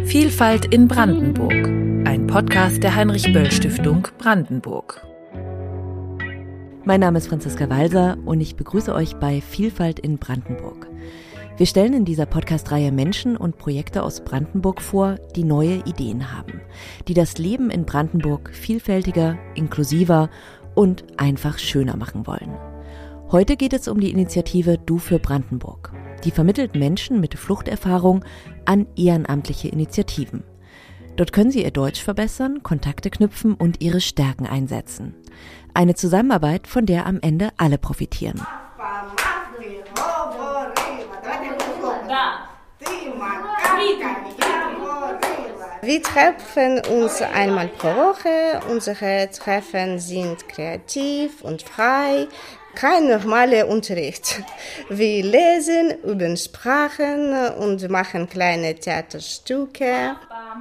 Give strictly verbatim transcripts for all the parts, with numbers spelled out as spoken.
Vielfalt in Brandenburg, ein Podcast der Heinrich-Böll-Stiftung Brandenburg. Mein Name ist Franziska Walser und ich begrüße euch bei Vielfalt in Brandenburg. Wir stellen in dieser Podcast-Reihe Menschen und Projekte aus Brandenburg vor, die neue Ideen haben, die das Leben in Brandenburg vielfältiger, inklusiver und einfach schöner machen wollen. Heute geht es um die Initiative Du für Brandenburg. Die vermittelt Menschen mit Fluchterfahrung an ehrenamtliche Initiativen. Dort können sie ihr Deutsch verbessern, Kontakte knüpfen und ihre Stärken einsetzen. Eine Zusammenarbeit, von der am Ende alle profitieren. Wir treffen uns einmal pro Woche. Unsere Treffen sind kreativ und frei. Kein normaler Unterricht. Wir lesen, üben Sprachen und machen kleine Theaterstücke.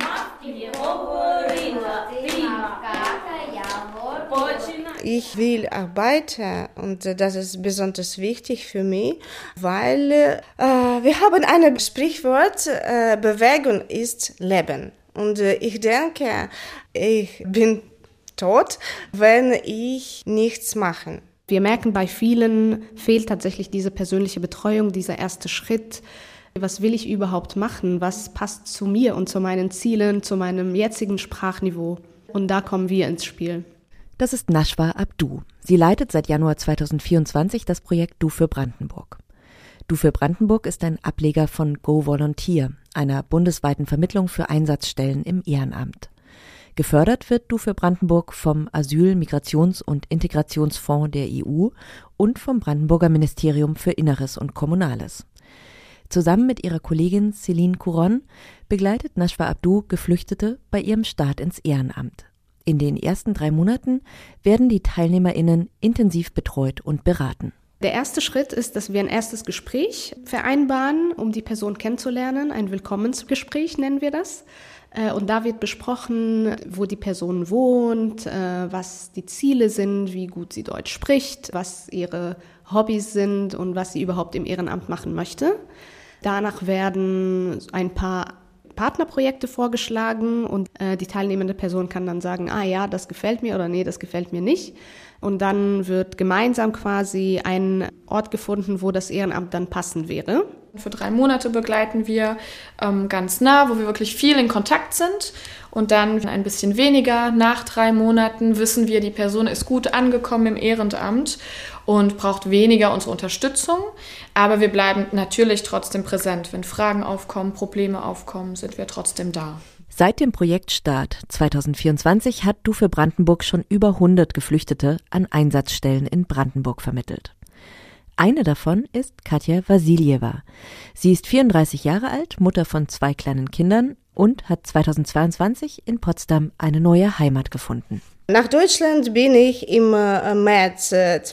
Ich will arbeiten und das ist besonders wichtig für mich, weil äh, wir haben ein Sprichwort, äh, Bewegung ist Leben. Und äh, ich denke, ich bin tot, wenn ich nichts mache. Wir merken, bei vielen fehlt tatsächlich diese persönliche Betreuung, dieser erste Schritt. Was will ich überhaupt machen? Was passt zu mir und zu meinen Zielen, zu meinem jetzigen Sprachniveau? Und da kommen wir ins Spiel. Das ist Nashwa Abdu. Sie leitet seit Januar zweitausendvierundzwanzig das Projekt Du für Brandenburg. Du für Brandenburg ist ein Ableger von Go Volunteer, einer bundesweiten Vermittlung für Einsatzstellen im Ehrenamt. Gefördert wird Du für Brandenburg vom Asyl-, Migrations- und Integrationsfonds der E U und vom Brandenburger Ministerium für Inneres und Kommunales. Zusammen mit ihrer Kollegin Céline Couron begleitet Nashwa Abdu Geflüchtete bei ihrem Start ins Ehrenamt. In den ersten drei Monaten werden die TeilnehmerInnen intensiv betreut und beraten. Der erste Schritt ist, dass wir ein erstes Gespräch vereinbaren, um die Person kennenzulernen. Ein Willkommensgespräch nennen wir das. Und da wird besprochen, wo die Person wohnt, was die Ziele sind, wie gut sie Deutsch spricht, was ihre Hobbys sind und was sie überhaupt im Ehrenamt machen möchte. Danach werden ein paar Partnerprojekte vorgeschlagen und die teilnehmende Person kann dann sagen, ah ja, das gefällt mir oder nee, das gefällt mir nicht. Und dann wird gemeinsam quasi ein Ort gefunden, wo das Ehrenamt dann passend wäre. Für drei Monate begleiten wir ähm, ganz nah, wo wir wirklich viel in Kontakt sind. Und dann ein bisschen weniger. Nach drei Monaten wissen wir, die Person ist gut angekommen im Ehrenamt und braucht weniger unsere Unterstützung. Aber wir bleiben natürlich trotzdem präsent. Wenn Fragen aufkommen, Probleme aufkommen, sind wir trotzdem da. Seit dem Projektstart zweitausendvierundzwanzig hat Du für Brandenburg schon über hundert Geflüchtete an Einsatzstellen in Brandenburg vermittelt. Eine davon ist Katja Wasiljewa. Sie ist vierunddreißig Jahre alt, Mutter von zwei kleinen Kindern und hat zweitausendzweiundzwanzig in Potsdam eine neue Heimat gefunden. Nach Deutschland bin ich im März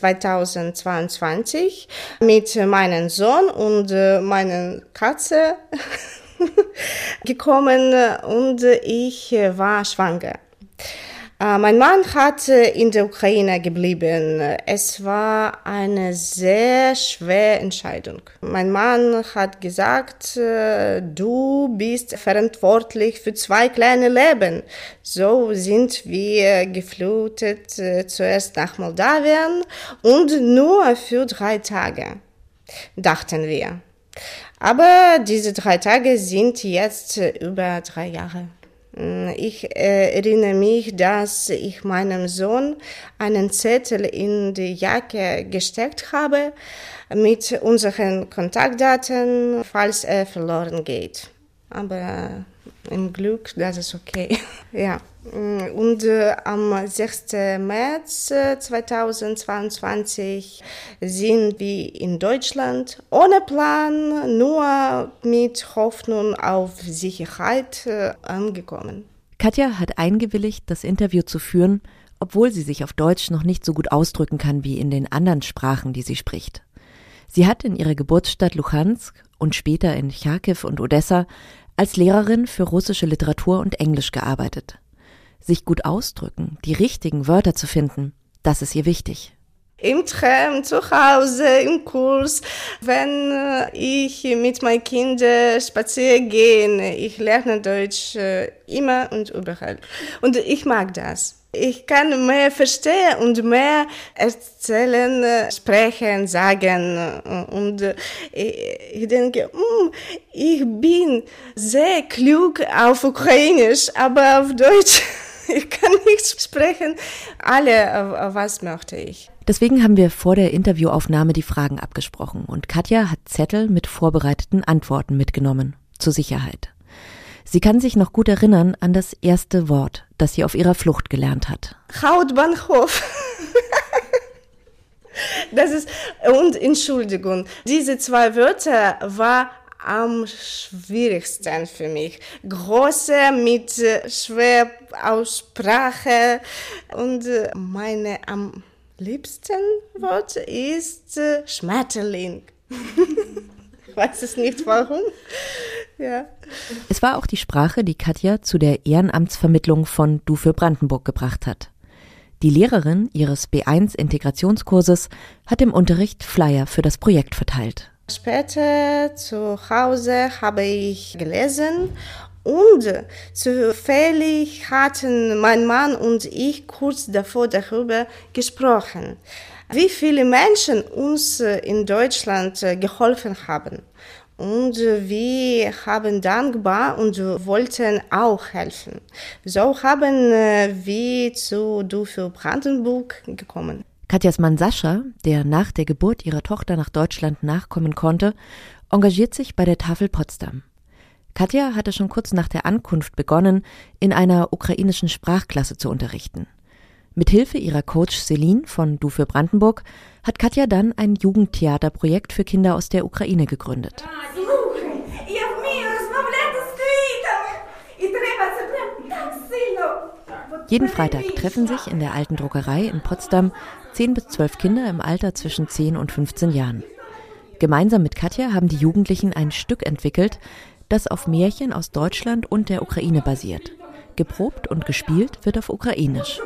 zweitausendzweiundzwanzig mit meinem Sohn und meiner Katze gekommen und ich war schwanger. Mein Mann hat in der Ukraine geblieben. Es war eine sehr schwere Entscheidung. Mein Mann hat gesagt, du bist verantwortlich für zwei kleine Leben. So sind wir geflutet zuerst nach Moldawien und nur für drei Tage, dachten wir. Aber diese drei Tage sind jetzt über drei Jahre. Ich erinnere mich, dass ich meinem Sohn einen Zettel in die Jacke gesteckt habe mit unseren Kontaktdaten, falls er verloren geht. Aber im Glück, das ist okay. Ja. Und äh, am sechsten März zweitausendzweiundzwanzig sind wir in Deutschland ohne Plan, nur mit Hoffnung auf Sicherheit äh, angekommen. Katja hat eingewilligt, das Interview zu führen, obwohl sie sich auf Deutsch noch nicht so gut ausdrücken kann wie in den anderen Sprachen, die sie spricht. Sie hat in ihrer Geburtsstadt Luhansk und später in Charkiw und Odessa als Lehrerin für russische Literatur und Englisch gearbeitet. Sich gut ausdrücken, die richtigen Wörter zu finden, das ist ihr wichtig. im Tram, zu Hause, im Kurs, wenn ich mit meinen Kindern spazieren gehe. Ich lerne Deutsch immer und überall. Und ich mag das. Ich kann mehr verstehen und mehr erzählen, sprechen, sagen. Und ich denke, ich bin sehr klug auf Ukrainisch, aber auf Deutsch, ich kann nicht sprechen. Alle, was möchte ich. Deswegen haben wir vor der Interviewaufnahme die Fragen abgesprochen und Katja hat Zettel mit vorbereiteten Antworten mitgenommen, zur Sicherheit. Sie kann sich noch gut erinnern an das erste Wort, das sie auf ihrer Flucht gelernt hat. Hauptbahnhof. Das ist, und Entschuldigung, diese zwei Wörter war am schwierigsten für mich. Große mit schwer Aussprache und meine am liebsten Wort ist Schmetterling. Ich weiß es nicht warum. Ja. Es war auch die Sprache, die Katja zu der Ehrenamtsvermittlung von Du für Brandenburg gebracht hat. Die Lehrerin ihres B eins Integrationskurses hat im Unterricht Flyer für das Projekt verteilt. Später zu Hause habe ich gelesen und zufällig hatten mein Mann und ich kurz davor darüber gesprochen, wie viele Menschen uns in Deutschland geholfen haben. Und wir haben dankbar und wollten auch helfen. So haben wir zu Du für Brandenburg gekommen. Katjas Mann Sascha, der nach der Geburt ihrer Tochter nach Deutschland nachkommen konnte, engagiert sich bei der Tafel Potsdam. Katja hatte schon kurz nach der Ankunft begonnen, in einer ukrainischen Sprachklasse zu unterrichten. Mithilfe ihrer Coach Celine von Du für Brandenburg hat Katja dann ein Jugendtheaterprojekt für Kinder aus der Ukraine gegründet. Jeden Freitag treffen sich in der Alten Druckerei in Potsdam zehn bis zwölf Kinder im Alter zwischen zehn und fünfzehn Jahren. Gemeinsam mit Katja haben die Jugendlichen ein Stück entwickelt, das auf Märchen aus Deutschland und der Ukraine basiert. Geprobt und gespielt wird auf Ukrainisch.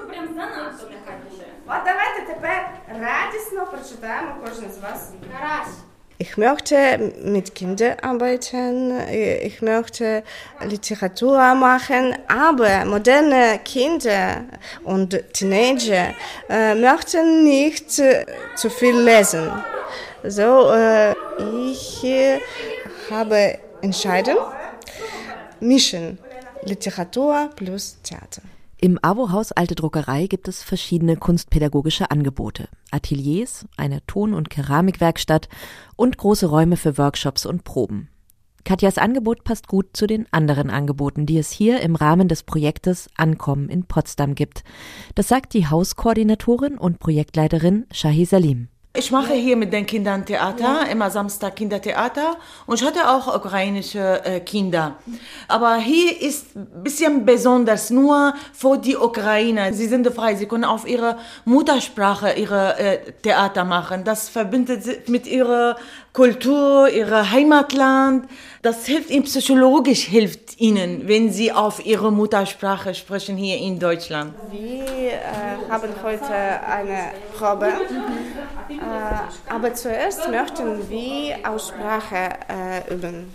Ich möchte mit Kindern arbeiten, ich möchte Literatur machen, aber moderne Kinder und Teenager äh, möchten nicht äh, zu viel lesen. So, äh, ich äh, habe entschieden, mischen Literatur plus Theater. Im AWO-Haus Alte Druckerei gibt es verschiedene kunstpädagogische Angebote, Ateliers, eine Ton- und Keramikwerkstatt und große Räume für Workshops und Proben. Katjas Angebot passt gut zu den anderen Angeboten, die es hier im Rahmen des Projektes Ankommen in Potsdam gibt. Das sagt die Hauskoordinatorin und Projektleiterin Shahi Salim. Ich mache hier mit den Kindern Theater, immer Samstag Kindertheater und ich hatte auch ukrainische äh, Kinder. Aber hier ist ein bisschen besonders nur für die Ukrainer. Sie sind frei, sie können auf ihre Muttersprache ihre äh, Theater machen. Das verbindet sich mit ihrer Kultur, ihrem Heimatland. Das hilft ihnen, psychologisch hilft ihnen, wenn sie auf ihre Muttersprache sprechen hier in Deutschland. Wir äh, haben heute eine Probe, äh, aber zuerst möchten wir Aussprache äh, üben.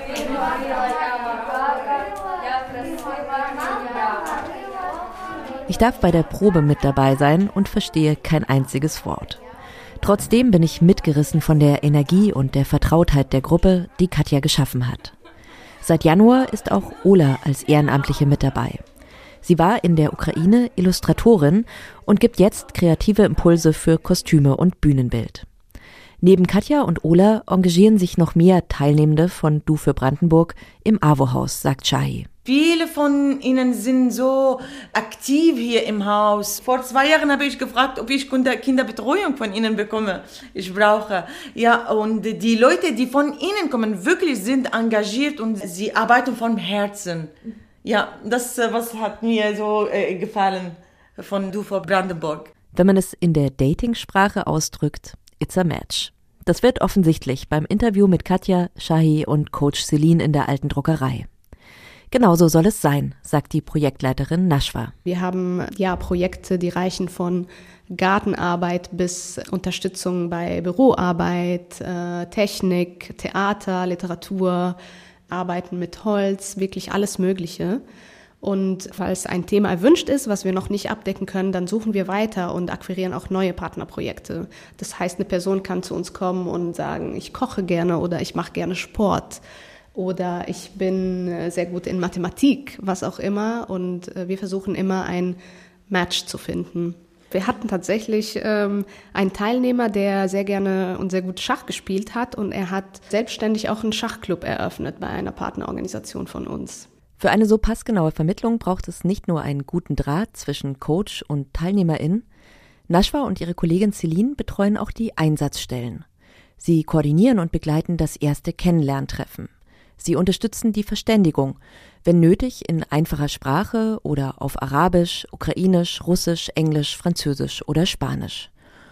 Ich darf bei der Probe mit dabei sein und verstehe kein einziges Wort. Trotzdem bin ich mitgerissen von der Energie und der Vertrautheit der Gruppe, die Katja geschaffen hat. Seit Januar ist auch Ola als Ehrenamtliche mit dabei. Sie war in der Ukraine Illustratorin und gibt jetzt kreative Impulse für Kostüme und Bühnenbild. Neben Katja und Ola engagieren sich noch mehr Teilnehmende von Du für Brandenburg im AWO-Haus, sagt Shahi. Viele von ihnen sind so aktiv hier im Haus. Vor zwei Jahren habe ich gefragt, ob ich Kinderbetreuung von ihnen bekomme. Ich brauche. Ja, und die Leute, die von ihnen kommen, wirklich sind engagiert und sie arbeiten von Herzen. Ja, das was hat mir so äh, gefallen von Du für Brandenburg. Wenn man es in der Dating-Sprache ausdrückt, it's a match. Das wird offensichtlich beim Interview mit Katja, Shahi und Coach Celine in der Alten Druckerei. Genauso soll es sein, sagt die Projektleiterin Nashwa. Wir haben ja Projekte, die reichen von Gartenarbeit bis Unterstützung bei Büroarbeit, äh, Technik, Theater, Literatur, Arbeiten mit Holz, wirklich alles Mögliche. Und falls ein Thema erwünscht ist, was wir noch nicht abdecken können, dann suchen wir weiter und akquirieren auch neue Partnerprojekte. Das heißt, eine Person kann zu uns kommen und sagen, ich koche gerne oder ich mache gerne Sport oder ich bin sehr gut in Mathematik, was auch immer. Und wir versuchen immer ein Match zu finden. Wir hatten tatsächlich ähm, einen Teilnehmer, der sehr gerne und sehr gut Schach gespielt hat und er hat selbstständig auch einen Schachclub eröffnet bei einer Partnerorganisation von uns. Für eine so passgenaue Vermittlung braucht es nicht nur einen guten Draht zwischen Coach und TeilnehmerInnen. Nashwa und ihre Kollegin Celine betreuen auch die Einsatzstellen. Sie koordinieren und begleiten das erste Kennenlerntreffen. Sie unterstützen die Verständigung, wenn nötig in einfacher Sprache oder auf Arabisch, Ukrainisch, Russisch, Englisch, Französisch oder Spanisch.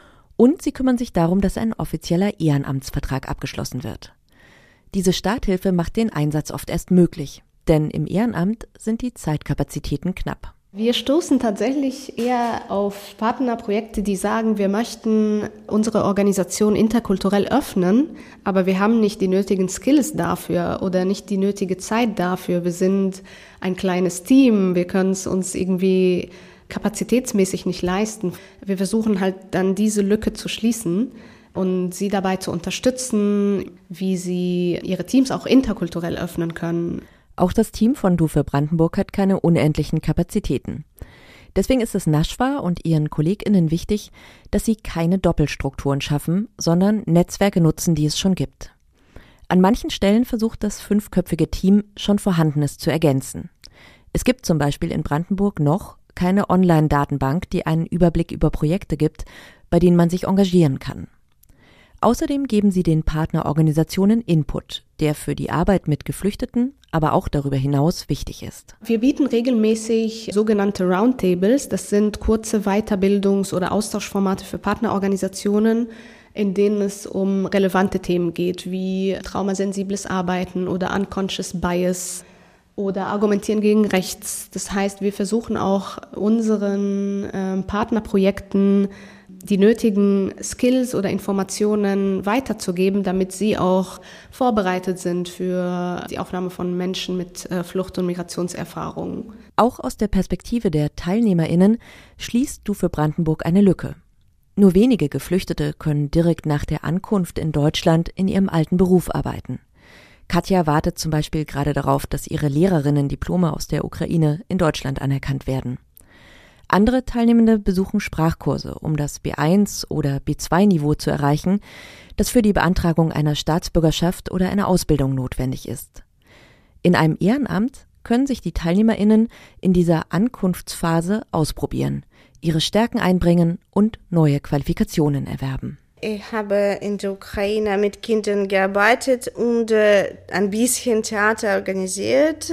Und sie kümmern sich darum, dass ein offizieller Ehrenamtsvertrag abgeschlossen wird. Diese Starthilfe macht den Einsatz oft erst möglich. Denn im Ehrenamt sind die Zeitkapazitäten knapp. Wir stoßen tatsächlich eher auf Partnerprojekte, die sagen, wir möchten unsere Organisation interkulturell öffnen, aber wir haben nicht die nötigen Skills dafür oder nicht die nötige Zeit dafür. Wir sind ein kleines Team, wir können es uns irgendwie kapazitätsmäßig nicht leisten. Wir versuchen halt dann diese Lücke zu schließen und sie dabei zu unterstützen, wie sie ihre Teams auch interkulturell öffnen können. Auch das Team von Du für Brandenburg hat keine unendlichen Kapazitäten. Deswegen ist es Nashwa und ihren KollegInnen wichtig, dass sie keine Doppelstrukturen schaffen, sondern Netzwerke nutzen, die es schon gibt. An manchen Stellen versucht das fünfköpfige Team, schon Vorhandenes zu ergänzen. Es gibt zum Beispiel in Brandenburg noch keine Online-Datenbank, die einen Überblick über Projekte gibt, bei denen man sich engagieren kann. Außerdem geben sie den Partnerorganisationen Input, der für die Arbeit mit Geflüchteten, aber auch darüber hinaus wichtig ist. Wir bieten regelmäßig sogenannte Roundtables, das sind kurze Weiterbildungs- oder Austauschformate für Partnerorganisationen, in denen es um relevante Themen geht, wie traumasensibles Arbeiten oder Unconscious Bias oder Argumentieren gegen Rechts. Das heißt, wir versuchen auch unseren äh, Partnerprojekten die nötigen Skills oder Informationen weiterzugeben, damit sie auch vorbereitet sind für die Aufnahme von Menschen mit äh, Flucht- und Migrationserfahrungen. Auch aus der Perspektive der TeilnehmerInnen schließt Du für Brandenburg eine Lücke. Nur wenige Geflüchtete können direkt nach der Ankunft in Deutschland in ihrem alten Beruf arbeiten. Katja wartet zum Beispiel gerade darauf, dass ihre Lehrerinnen-Diplome aus der Ukraine in Deutschland anerkannt werden. Andere Teilnehmende besuchen Sprachkurse, um das B eins oder B zwei Niveau zu erreichen, das für die Beantragung einer Staatsbürgerschaft oder einer Ausbildung notwendig ist. In einem Ehrenamt können sich die TeilnehmerInnen in dieser Ankunftsphase ausprobieren, ihre Stärken einbringen und neue Qualifikationen erwerben. Ich habe in der Ukraine mit Kindern gearbeitet und äh, ein bisschen Theater organisiert.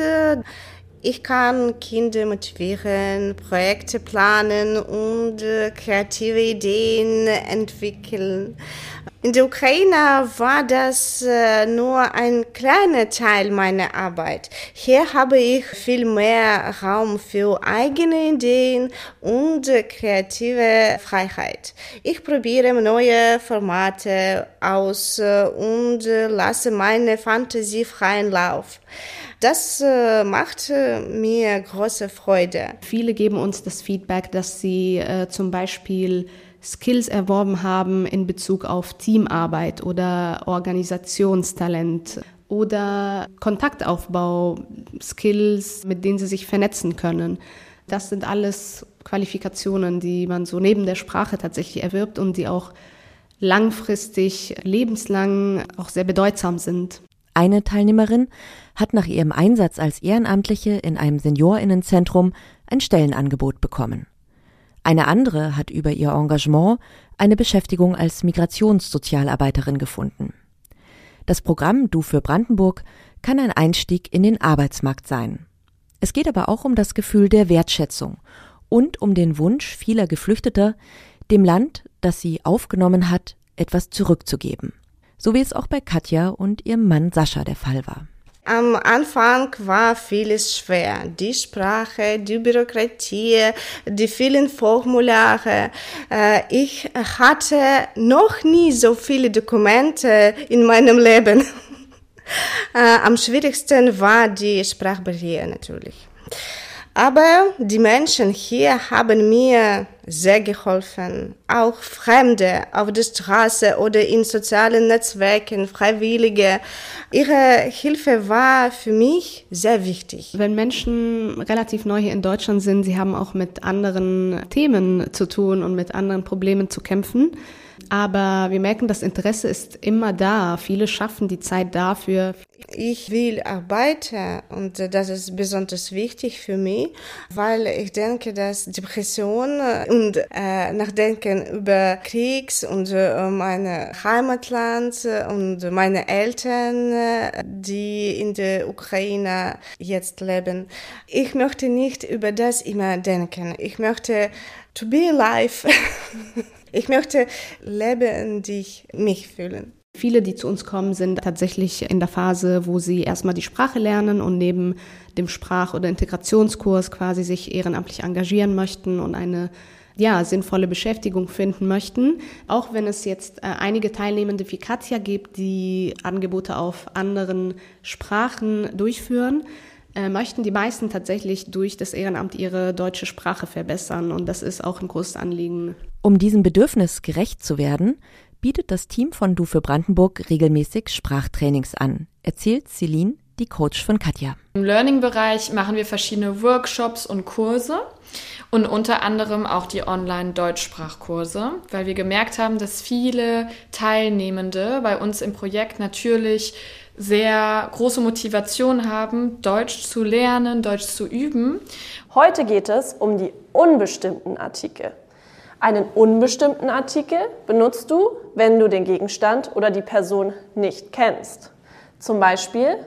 Ich kann Kinder motivieren, Projekte planen und äh, kreative Ideen entwickeln. In der Ukraine war das äh, nur ein kleiner Teil meiner Arbeit. Hier habe ich viel mehr Raum für eigene Ideen und äh, kreative Freiheit. Ich probiere neue Formate aus äh, und äh, lasse meine Fantasie freien Lauf. Das äh, macht äh, mir große Freude. Viele geben uns das Feedback, dass sie äh, zum Beispiel Skills erworben haben in Bezug auf Teamarbeit oder Organisationstalent oder Kontaktaufbau, Skills, mit denen sie sich vernetzen können. Das sind alles Qualifikationen, die man so neben der Sprache tatsächlich erwirbt und die auch langfristig, lebenslang auch sehr bedeutsam sind. Eine Teilnehmerin hat nach ihrem Einsatz als Ehrenamtliche in einem SeniorInnenzentrum ein Stellenangebot bekommen. Eine andere hat über ihr Engagement eine Beschäftigung als Migrationssozialarbeiterin gefunden. Das Programm Du für Brandenburg kann ein Einstieg in den Arbeitsmarkt sein. Es geht aber auch um das Gefühl der Wertschätzung und um den Wunsch vieler Geflüchteter, dem Land, das sie aufgenommen hat, etwas zurückzugeben. So wie es auch bei Katja und ihrem Mann Sascha der Fall war. Am Anfang war vieles schwer. Die Sprache, die Bürokratie, die vielen Formulare. Ich hatte noch nie so viele Dokumente in meinem Leben. Am schwierigsten war die Sprachbarriere natürlich. Aber die Menschen hier haben mir sehr geholfen. Auch Fremde auf der Straße oder in sozialen Netzwerken, Freiwillige. Ihre Hilfe war für mich sehr wichtig. Wenn Menschen relativ neu hier in Deutschland sind, sie haben auch mit anderen Themen zu tun und mit anderen Problemen zu kämpfen. Aber wir merken, das Interesse ist immer da. Viele schaffen die Zeit dafür. Ich will arbeiten und das ist besonders wichtig für mich, weil ich denke, dass Depression und äh, Nachdenken über Kriegs und äh, mein Heimatland und meine Eltern, die in der Ukraine jetzt leben. Ich möchte nicht über das immer denken. Ich möchte to be alive. Ich möchte lebendig mich fühlen. Viele, die zu uns kommen, sind tatsächlich in der Phase, wo sie erstmal die Sprache lernen und neben dem Sprach- oder Integrationskurs quasi sich ehrenamtlich engagieren möchten und eine ja, sinnvolle Beschäftigung finden möchten. Auch wenn es jetzt äh, einige Teilnehmende wie Katja gibt, die Angebote auf anderen Sprachen durchführen, äh, möchten die meisten tatsächlich durch das Ehrenamt ihre deutsche Sprache verbessern. Und das ist auch ein großes Anliegen. Um diesem Bedürfnis gerecht zu werden, bietet das Team von Du für Brandenburg regelmäßig Sprachtrainings an, erzählt Celine, die Coach von Katja. Im Learning-Bereich machen wir verschiedene Workshops und Kurse und unter anderem auch die Online-Deutschsprachkurse, weil wir gemerkt haben, dass viele Teilnehmende bei uns im Projekt natürlich sehr große Motivation haben, Deutsch zu lernen, Deutsch zu üben. Heute geht es um die unbestimmten Artikel. Einen unbestimmten Artikel benutzt du, wenn du den Gegenstand oder die Person nicht kennst. Zum Beispiel,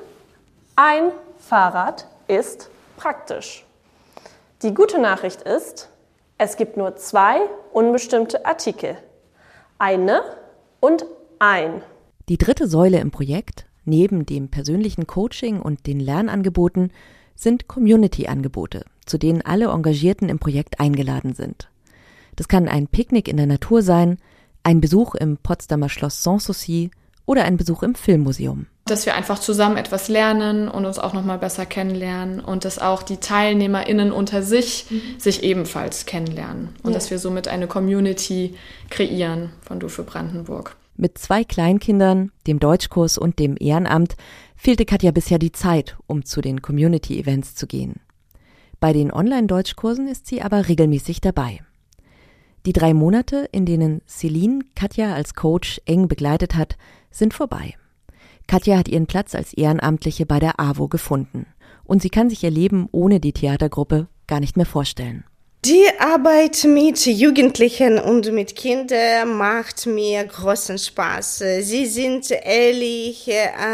ein Fahrrad ist praktisch. Die gute Nachricht ist, es gibt nur zwei unbestimmte Artikel. Eine und ein. Die dritte Säule im Projekt, neben dem persönlichen Coaching und den Lernangeboten, sind Community-Angebote, zu denen alle Engagierten im Projekt eingeladen sind. Das kann ein Picknick in der Natur sein, ein Besuch im Potsdamer Schloss Sanssouci oder ein Besuch im Filmmuseum. Dass wir einfach zusammen etwas lernen und uns auch noch mal besser kennenlernen und dass auch die TeilnehmerInnen unter sich mhm. sich ebenfalls kennenlernen und ja. dass wir somit eine Community kreieren von Du für Brandenburg. Mit zwei Kleinkindern, dem Deutschkurs und dem Ehrenamt fehlte Katja bisher die Zeit, um zu den Community-Events zu gehen. Bei den Online-Deutschkursen ist sie aber regelmäßig dabei. Die drei Monate, in denen Celine Katja als Coach eng begleitet hat, sind vorbei. Katja hat ihren Platz als Ehrenamtliche bei der A W O gefunden und sie kann sich ihr Leben ohne die Theatergruppe gar nicht mehr vorstellen. Die Arbeit mit Jugendlichen und mit Kindern macht mir großen Spaß. Sie sind ehrlich,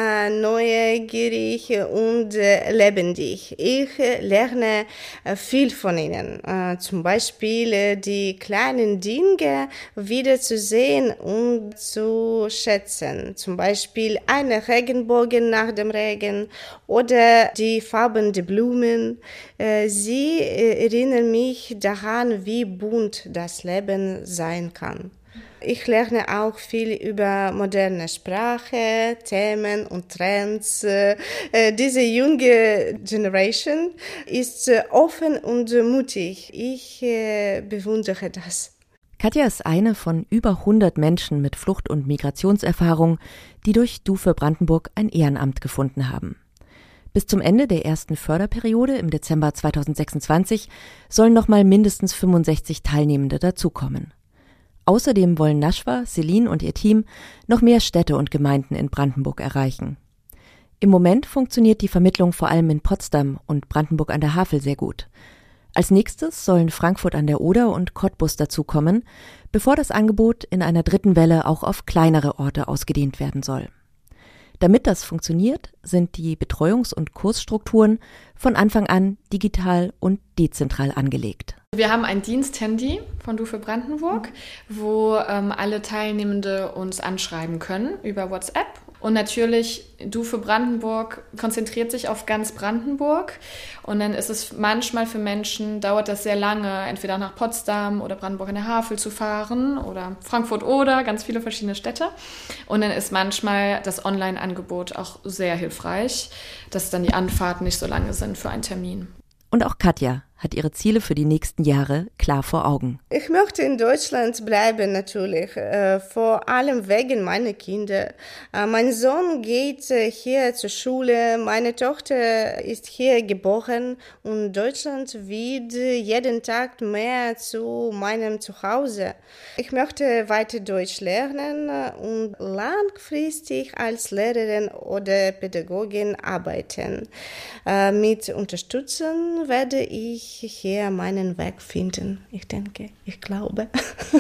neugierig und lebendig. Ich lerne viel von ihnen. Zum Beispiel die kleinen Dinge wiederzusehen und zu schätzen. Zum Beispiel einen Regenbogen nach dem Regen oder die Farben der Blumen. Sie erinnern mich daran, wie bunt das Leben sein kann. Ich lerne auch viel über moderne Sprache, Themen und Trends. Diese junge Generation ist offen und mutig. Ich bewundere das. Katja ist eine von über hundert Menschen mit Flucht- und Migrationserfahrung, die durch Du für Brandenburg ein Ehrenamt gefunden haben. Bis zum Ende der ersten Förderperiode im Dezember zweitausendsechsundzwanzig sollen nochmal mindestens fünfundsechzig Teilnehmende dazukommen. Außerdem wollen Nashwa, Celine und ihr Team noch mehr Städte und Gemeinden in Brandenburg erreichen. Im Moment funktioniert die Vermittlung vor allem in Potsdam und Brandenburg an der Havel sehr gut. Als nächstes sollen Frankfurt an der Oder und Cottbus dazukommen, bevor das Angebot in einer dritten Welle auch auf kleinere Orte ausgedehnt werden soll. Damit das funktioniert, sind die Betreuungs- und Kursstrukturen von Anfang an digital und dezentral angelegt. Wir haben ein Diensthandy von Du für Brandenburg, wo ähm, alle Teilnehmende uns anschreiben können über WhatsApp. Und natürlich Du für Brandenburg konzentriert sich auf ganz Brandenburg und dann ist es manchmal für Menschen, dauert das sehr lange, entweder nach Potsdam oder Brandenburg an der Havel zu fahren oder Frankfurt oder ganz viele verschiedene Städte. Und dann ist manchmal das Online-Angebot auch sehr hilfreich, dass dann die Anfahrten nicht so lange sind für einen Termin. Und auch Katja hat ihre Ziele für die nächsten Jahre klar vor Augen. Ich möchte in Deutschland bleiben natürlich, äh, vor allem wegen meiner Kinder. Äh, mein Sohn geht äh, hier zur Schule, meine Tochter ist hier geboren und Deutschland wird jeden Tag mehr zu meinem Zuhause. Ich möchte weiter Deutsch lernen und langfristig als Lehrerin oder Pädagogin arbeiten. Äh, mit Unterstützung werde ich hier meinen Weg finden. Ich denke, ich glaube.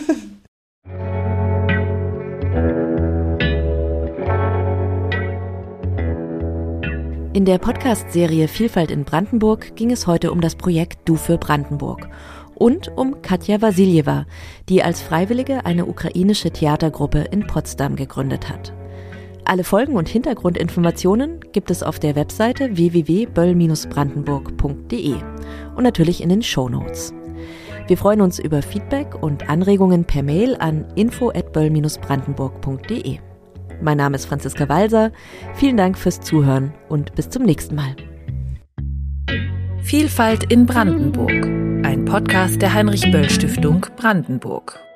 In der Podcast-Serie Vielfalt in Brandenburg ging es heute um das Projekt Du für Brandenburg und um Katja Wasiljewa, die als Freiwillige eine ukrainische Theatergruppe in Potsdam gegründet hat. Alle Folgen und Hintergrundinformationen gibt es auf der Webseite w w w punkt böll Bindestrich brandenburg punkt de und natürlich in den Shownotes. Wir freuen uns über Feedback und Anregungen per Mail an info at böll Bindestrich brandenburg punkt de. Mein Name ist Franziska Walser. Vielen Dank fürs Zuhören und bis zum nächsten Mal. Vielfalt in Brandenburg. Ein Podcast der Heinrich-Böll-Stiftung Brandenburg.